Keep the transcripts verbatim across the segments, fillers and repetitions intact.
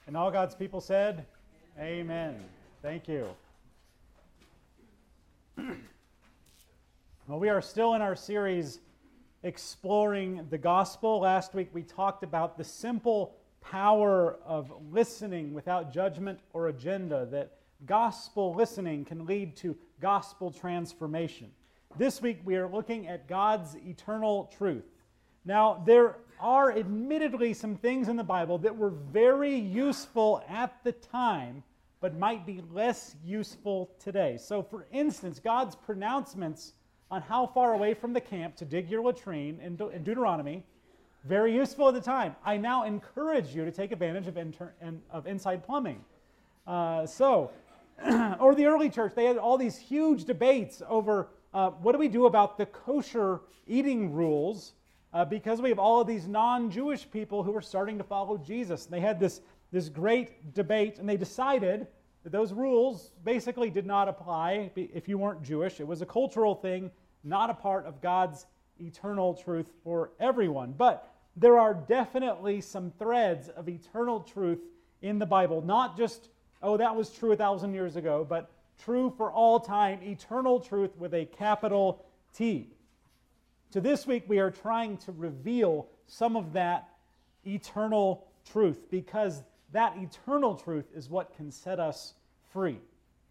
And all God's people said, amen. Thank you. Well, we are still in our series exploring the gospel. Last week we talked about the simple power of listening without judgment or agenda, that gospel listening can lead to gospel transformation. This week we are looking at God's eternal truth. Now, there are admittedly some things in the Bible that were very useful at the time, but might be less useful today. So, for instance, God's pronouncements on how far away from the camp to dig your latrine in, De- in Deuteronomy, very useful at the time. I now encourage you to take advantage of, inter- of inside plumbing. Uh, so, or the early church, they had all these huge debates over uh, what do we do about the kosher eating rules, uh, because we have all of these non-Jewish people who are starting to follow Jesus. And they had this, this great debate, and they decided that those rules basically did not apply if you weren't Jewish. It was a cultural thing, not a part of God's eternal truth for everyone. But there are definitely some threads of eternal truth in the Bible, not just, oh, that was true a thousand years ago, but true for all time, eternal truth with a capital T. So this week we are trying to reveal some of that eternal truth, because that eternal truth is what can set us free.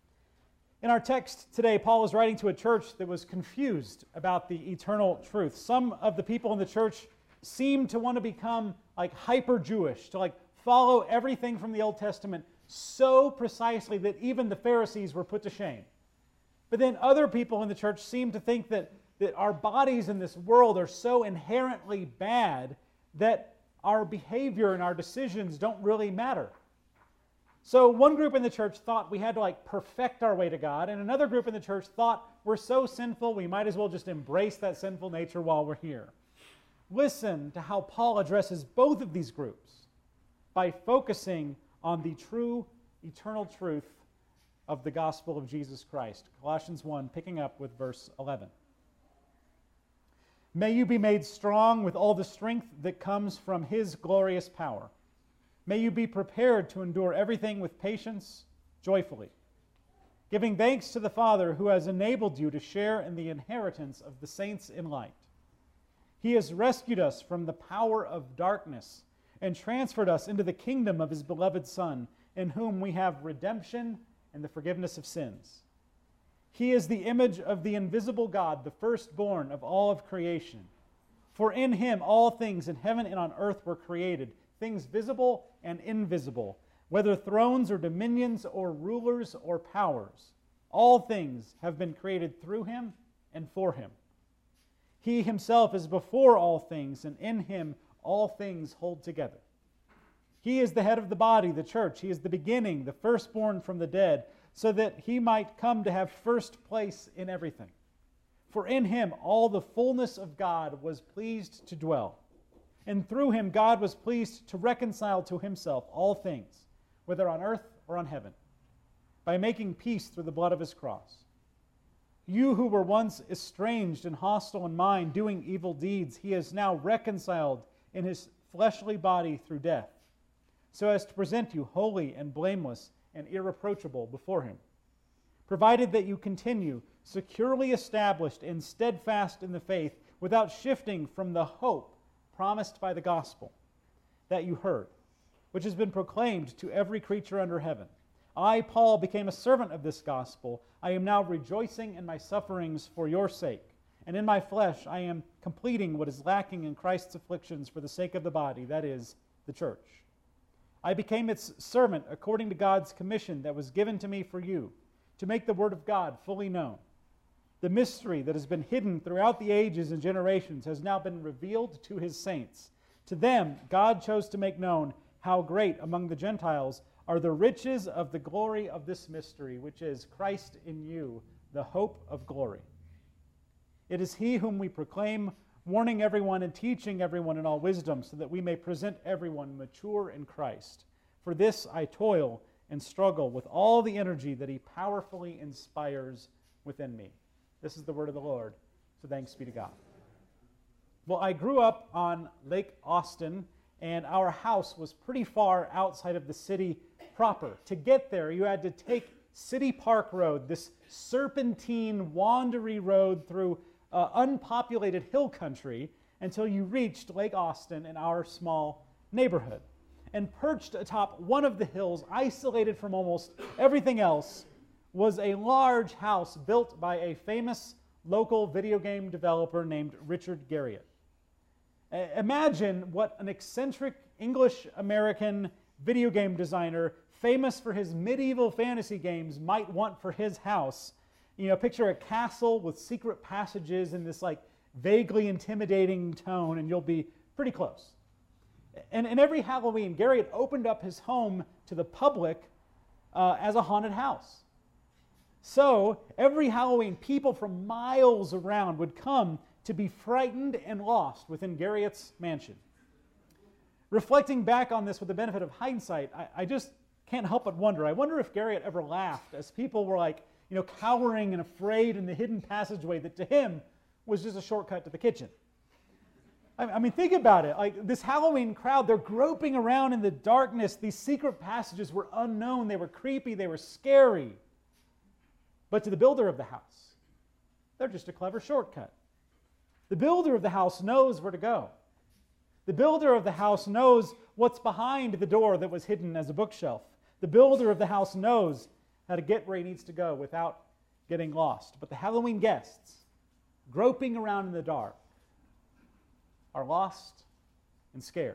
In our text today, Paul is writing to a church that was confused about the eternal truth. Some of the people in the church seemed to want to become like hyper-Jewish, to like follow everything from the Old Testament so precisely that even the Pharisees were put to shame. But then other people in the church seemed to think that, that our bodies in this world are so inherently bad that our behavior and our decisions don't really matter. So one group in the church thought we had to like perfect our way to God, and another group in the church thought we're so sinful we might as well just embrace that sinful nature while we're here. Listen to how Paul addresses both of these groups by focusing on the true eternal truth of the gospel of Jesus Christ. Colossians one, picking up with verse eleven. May you be made strong with all the strength that comes from His glorious power. May you be prepared to endure everything with patience, joyfully, giving thanks to the Father who has enabled you to share in the inheritance of the saints in light. He has rescued us from the power of darkness and transferred us into the kingdom of His beloved Son, in whom we have redemption and the forgiveness of sins. He is the image of the invisible God, the firstborn of all of creation. For in Him all things in heaven and on earth were created, things visible and invisible, whether thrones or dominions or rulers or powers. All things have been created through Him and for Him. He Himself is before all things, and in Him all things hold together. He is the head of the body, the church. He is the beginning, the firstborn from the dead, so that He might come to have first place in everything. For in Him all the fullness of God was pleased to dwell. And through Him God was pleased to reconcile to Himself all things, whether on earth or on heaven, by making peace through the blood of His cross. You who were once estranged and hostile in mind, doing evil deeds, He is now reconciled in His fleshly body through death, so as to present you holy and blameless and irreproachable before Him, provided that you continue securely established and steadfast in the faith, without shifting from the hope promised by the gospel that you heard, which has been proclaimed to every creature under heaven. I, Paul, became a servant of this gospel. I am now rejoicing in my sufferings for your sake, and in my flesh I am completing what is lacking in Christ's afflictions for the sake of the body, that is, the church. I became its servant according to God's commission that was given to me for you, to make the word of God fully known. The mystery that has been hidden throughout the ages and generations has now been revealed to His saints. To them God chose to make known how great among the Gentiles are the riches of the glory of this mystery, which is Christ in you, the hope of glory. It is He whom we proclaim, warning everyone and teaching everyone in all wisdom, so that we may present everyone mature in Christ. For this I toil and struggle with all the energy that He powerfully inspires within me. This is the word of the Lord, so thanks be to God. Well, I grew up on Lake Austin, and our house was pretty far outside of the city proper. To get there, you had to take City Park Road, this serpentine, wandery road through uh, unpopulated hill country until you reached Lake Austin in our small neighborhood. And perched atop one of the hills, isolated from almost everything else, was a large house built by a famous local video game developer named Richard Garriott. Uh, imagine what an eccentric English-American video game designer famous for his medieval fantasy games might want for his house. You know, picture a castle with secret passages in this like vaguely intimidating tone, and you'll be pretty close. And, and every Halloween, Garriott opened up his home to the public uh, as a haunted house. So every Halloween, people from miles around would come to be frightened and lost within Garriott's mansion. Reflecting back on this with the benefit of hindsight, I, I just can't help but wonder. I wonder if Garriott ever laughed as people were like, you know, cowering and afraid in the hidden passageway that to him was just a shortcut to the kitchen. I, I mean, think about it. Like this Halloween crowd, they're groping around in the darkness. These secret passages were unknown. They were creepy. They were scary. But to the builder of the house, they're just a clever shortcut. The builder of the house knows where to go. The builder of the house knows what's behind the door that was hidden as a bookshelf. The builder of the house knows how to get where he needs to go without getting lost. But the Halloween guests, groping around in the dark, are lost and scared.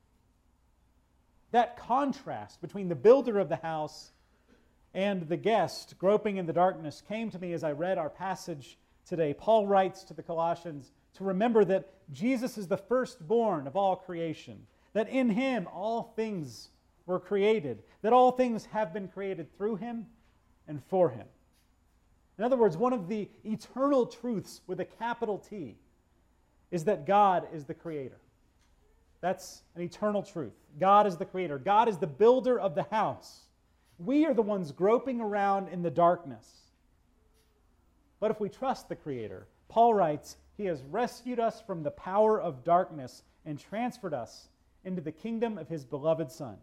That contrast between the builder of the house and the guest groping in the darkness came to me as I read our passage today. Paul writes to the Colossians to remember that Jesus is the firstborn of all creation, that in him all things were created, that all things have been created through him and for him. In other words, one of the eternal truths with a capital T is that God is the creator. That's an eternal truth. God is the creator. God is the builder of the house. We are the ones groping around in the darkness. But if we trust the creator, Paul writes, he has rescued us from the power of darkness and transferred us into the kingdom of his beloved Son.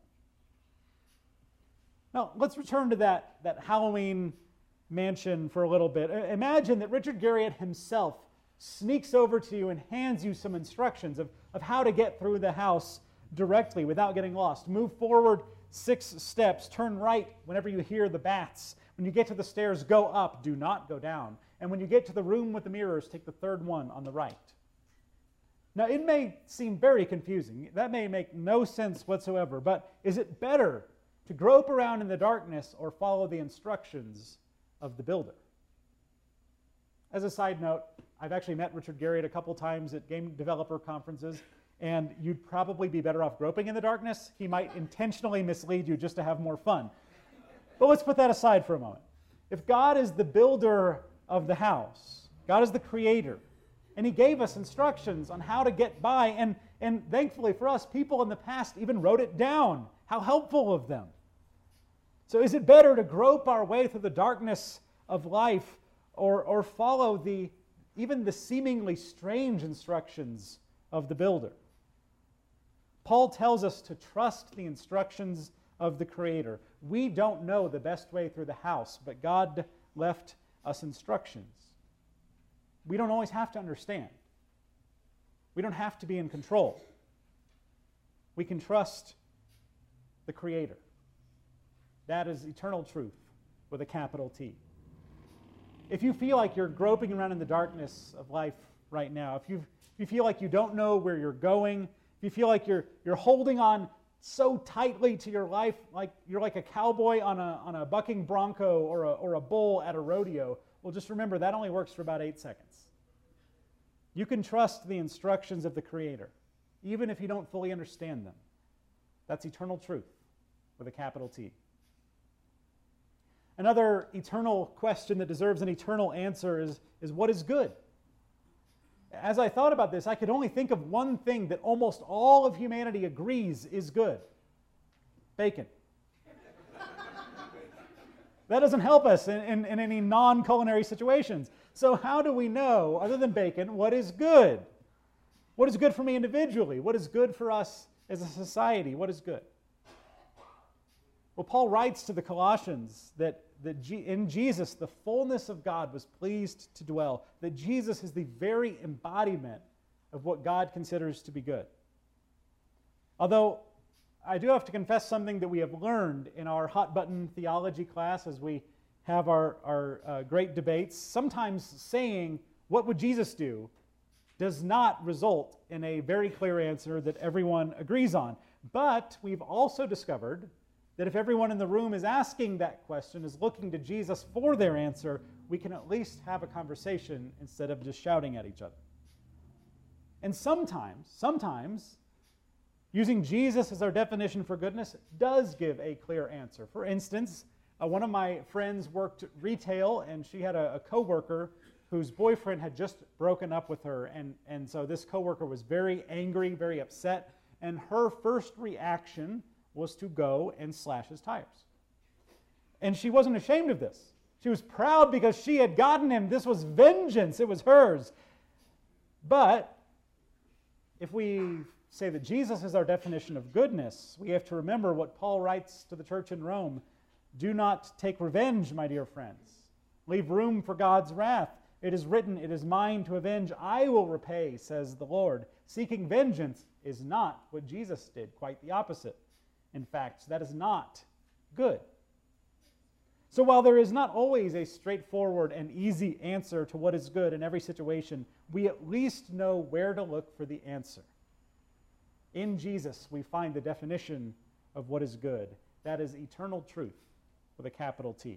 Now, let's return to that, that Halloween mansion for a little bit. Imagine that Richard Garriott himself sneaks over to you and hands you some instructions of, of how to get through the house directly without getting lost. Move forward six steps, turn right whenever you hear the bats. When you get to the stairs, go up, do not go down. And when you get to the room with the mirrors, take the third one on the right. Now, it may seem very confusing. That may make no sense whatsoever, but is it better to grope around in the darkness or follow the instructions of the builder? As a side note, I've actually met Richard Garriott a couple times at game developer conferences, and you'd probably be better off groping in the darkness. He might intentionally mislead you just to have more fun. But let's put that aside for a moment. If God is the builder of the house, God is the creator, and he gave us instructions on how to get by, and, and thankfully for us, people in the past even wrote it down. How helpful of them. So is it better to grope our way through the darkness of life or, or follow the even the seemingly strange instructions of the builder? Paul tells us to trust the instructions of the Creator. We don't know the best way through the house, but God left us instructions. We don't always have to understand. We don't have to be in control. We can trust the Creator. That is eternal truth with a capital T. If you feel like you're groping around in the darkness of life right now, if, if you feel like you don't know where you're going, if you feel like you're, you're holding on so tightly to your life, like you're like a cowboy on a, on a bucking bronco or a, or a bull at a rodeo, well, just remember that only works for about eight seconds. You can trust the instructions of the Creator, even if you don't fully understand them. That's eternal truth with a capital T. Another eternal question that deserves an eternal answer is, is what is good? As I thought about this, I could only think of one thing that almost all of humanity agrees is good. Bacon. That doesn't help us in, in, in any non-culinary situations. So how do we know, other than bacon, what is good? What is good for me individually? What is good for us as a society, what is good? Well, Paul writes to the Colossians that, that G- in Jesus the fullness of God was pleased to dwell, that Jesus is the very embodiment of what God considers to be good. Although I do have to confess something that we have learned in our hot button theology class as we have our, our uh, great debates. Sometimes saying, what would Jesus do, does not result in a very clear answer that everyone agrees on. But we've also discovered that if everyone in the room is asking that question, is looking to Jesus for their answer, we can at least have a conversation instead of just shouting at each other. And sometimes, sometimes, using Jesus as our definition for goodness does give a clear answer. For instance, uh, one of my friends worked retail, and she had a, a coworker whose boyfriend had just broken up with her, and, and so this coworker was very angry, very upset, and her first reaction was to go and slash his tires. And she wasn't ashamed of this. She was proud because she had gotten him. This was vengeance. It was hers. But if we say that Jesus is our definition of goodness, we have to remember what Paul writes to the church in Rome. Do not take revenge, my dear friends. Leave room for God's wrath. It is written, it is mine to avenge. I will repay, says the Lord. Seeking vengeance is not what Jesus did. Quite the opposite. In fact, that is not good. So while there is not always a straightforward and easy answer to what is good in every situation, we at least know where to look for the answer. In Jesus, we find the definition of what is good. That is eternal truth with a capital T.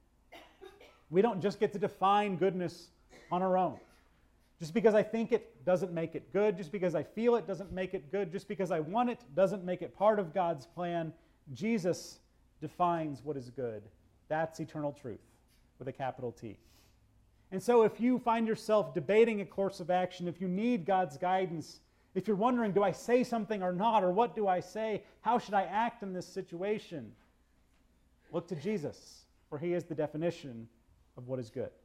We don't just get to define goodness on our own. Just because I think it doesn't make it good. Just because I feel it doesn't make it good. Just because I want it doesn't make it part of God's plan. Jesus defines what is good. That's eternal truth with a capital T. And so if you find yourself debating a course of action, if you need God's guidance, if you're wondering, do I say something or not, or what do I say? How should I act in this situation? Look to Jesus, for he is the definition of what is good.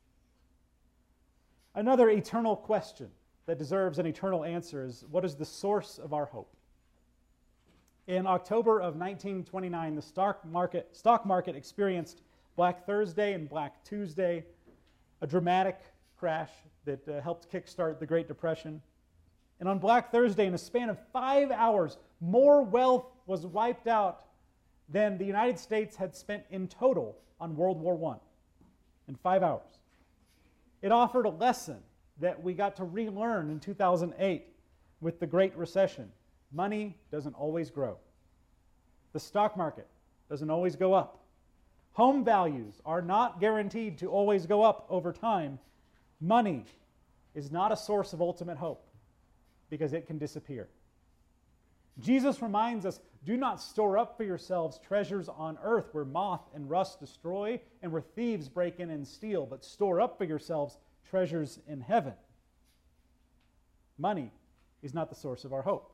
Another eternal question that deserves an eternal answer is, what is the source of our hope? In October of nineteen twenty-nine, the stock market, stock market experienced Black Thursday and Black Tuesday, a dramatic crash that uh, helped kickstart the Great Depression. And on Black Thursday, in a span of five hours, more wealth was wiped out than the United States had spent in total on World War One in five hours. It offered a lesson that we got to relearn in two thousand eight with the Great Recession. Money doesn't always grow. The stock market doesn't always go up. Home values are not guaranteed to always go up over time. Money is not a source of ultimate hope because it can disappear. Jesus reminds us, do not store up for yourselves treasures on earth where moth and rust destroy and where thieves break in and steal, but store up for yourselves treasures in heaven. Money is not the source of our hope.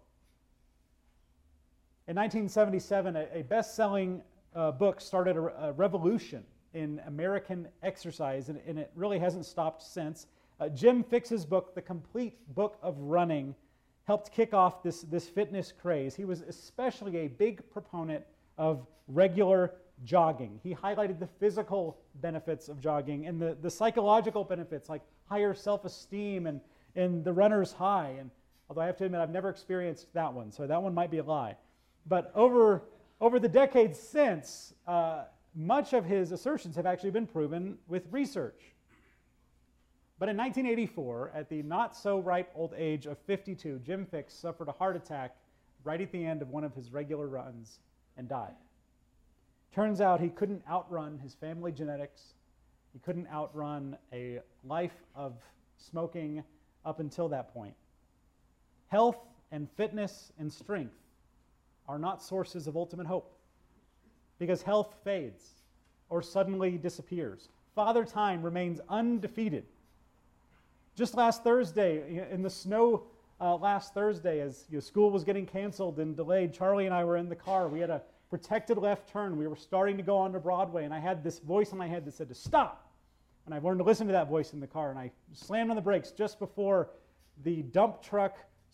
In nineteen seventy-seven, a, a best-selling uh, book started a, a revolution in American exercise, and, and it really hasn't stopped since. Uh, Jim Fixx's book, The Complete Book of Running, helped kick off this, this fitness craze. He was especially a big proponent of regular jogging. He highlighted the physical benefits of jogging and the, the psychological benefits like higher self-esteem and, and the runner's high. And although I have to admit I've never experienced that one, so that one might be a lie. But over, over the decades since, uh, much of his assertions have actually been proven with research. But in nineteen eighty-four, at the not-so-ripe old age of fifty-two, Jim Fixx suffered a heart attack right at the end of one of his regular runs and died. Turns out he couldn't outrun his family genetics. He couldn't outrun a life of smoking up until that point. Health and fitness and strength are not sources of ultimate hope because health fades or suddenly disappears. Father Time remains undefeated. Just last Thursday, in the snow uh, last Thursday, as you know, school was getting canceled and delayed, Charlie and I were in the car. We had a protected left turn. We were starting to go onto Broadway, and I had this voice in my head that said to stop. And I learned to listen to that voice in the car, and I slammed on the brakes just before the dump truck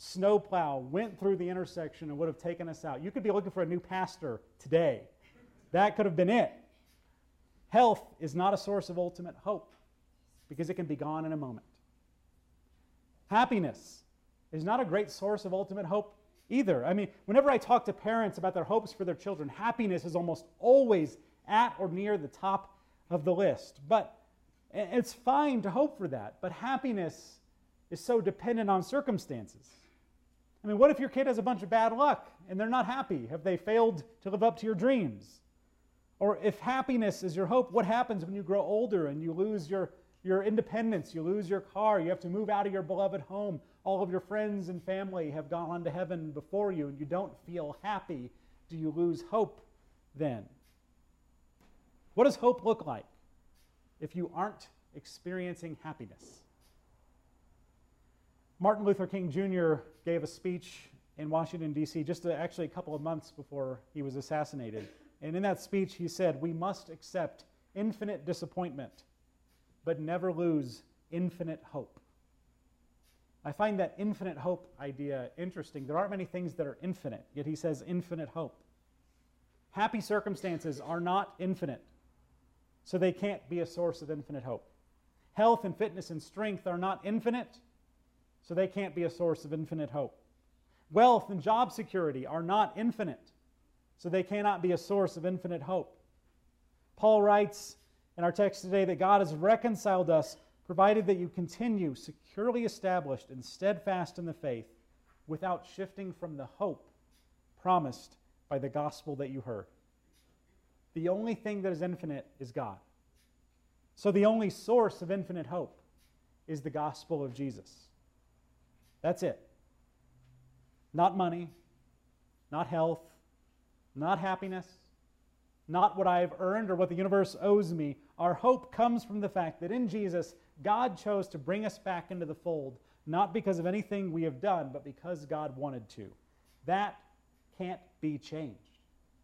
snowplow went through the intersection and would have taken us out. You could be looking for a new pastor today. That could have been it. Health is not a source of ultimate hope because it can be gone in a moment. Happiness is not a great source of ultimate hope either. I mean, whenever I talk to parents about their hopes for their children, happiness is almost always at or near the top of the list. But it's fine to hope for that, but happiness is so dependent on circumstances. I mean, what if your kid has a bunch of bad luck and they're not happy? Have they failed to live up to your dreams? Or if happiness is your hope, what happens when you grow older and you lose your, your independence, you lose your car, you have to move out of your beloved home, all of your friends and family have gone on to heaven before you and you don't feel happy? Do you lose hope then? What does hope look like if you aren't experiencing happiness? Martin Luther King Junior gave a speech in Washington, D C just a, actually a couple of months before he was assassinated. And in that speech he said, "We must accept infinite disappointment, but never lose infinite hope." I find that infinite hope idea interesting. There aren't many things that are infinite, yet he says infinite hope. Happy circumstances are not infinite, so they can't be a source of infinite hope. Health and fitness and strength are not infinite, so they can't be a source of infinite hope. Wealth and job security are not infinite, so they cannot be a source of infinite hope. Paul writes in our text today that God has reconciled us, provided that you continue securely established and steadfast in the faith, without shifting from the hope promised by the gospel that you heard. The only thing that is infinite is God. So the only source of infinite hope is the gospel of Jesus. That's it. Not money, not health, not happiness, not what I have earned or what the universe owes me. Our hope comes from the fact that in Jesus, God chose to bring us back into the fold, not because of anything we have done, but because God wanted to. That can't be changed.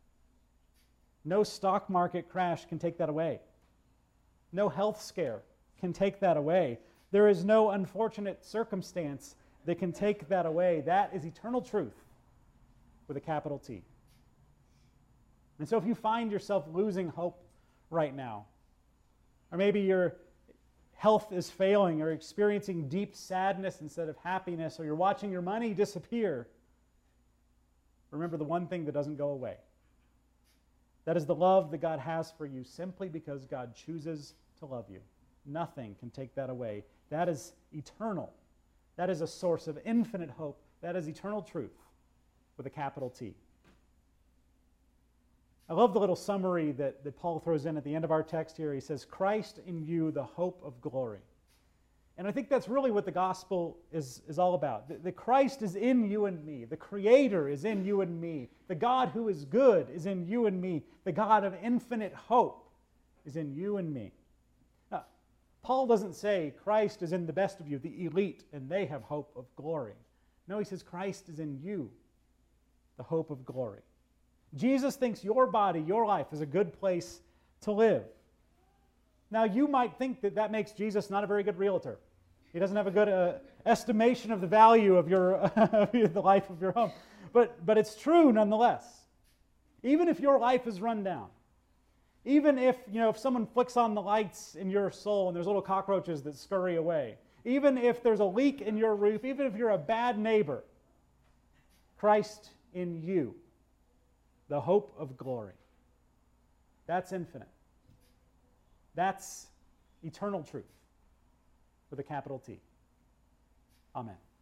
No stock market crash can take that away. No health scare can take that away. There is no unfortunate circumstance that can take that away. That is eternal truth with a capital T. And so if you find yourself losing hope right now, or maybe your health is failing, or experiencing deep sadness instead of happiness, or you're watching your money disappear, remember the one thing that doesn't go away. That is the love that God has for you simply because God chooses to love you. Nothing can take that away. That is eternal. That is a source of infinite hope. That is eternal truth with a capital T. I love the little summary that, that Paul throws in at the end of our text here. He says, "Christ in you, the hope of glory." And I think that's really what the gospel is, is all about. The, the Christ is in you and me. The Creator is in you and me. The God who is good is in you and me. The God of infinite hope is in you and me. Now, Paul doesn't say Christ is in the best of you, the elite, and they have hope of glory. No, he says Christ is in you, the hope of glory. Jesus thinks your body, your life, is a good place to live. Now, you might think that that makes Jesus not a very good realtor. He doesn't have a good uh, estimation of the value of your of the life of your home. But, but it's true nonetheless. Even if your life is run down, even if, you know, if someone flicks on the lights in your soul and there's little cockroaches that scurry away, even if there's a leak in your roof, even if you're a bad neighbor, Christ in you, the hope of glory. That's infinite. That's eternal truth with a capital T. Amen.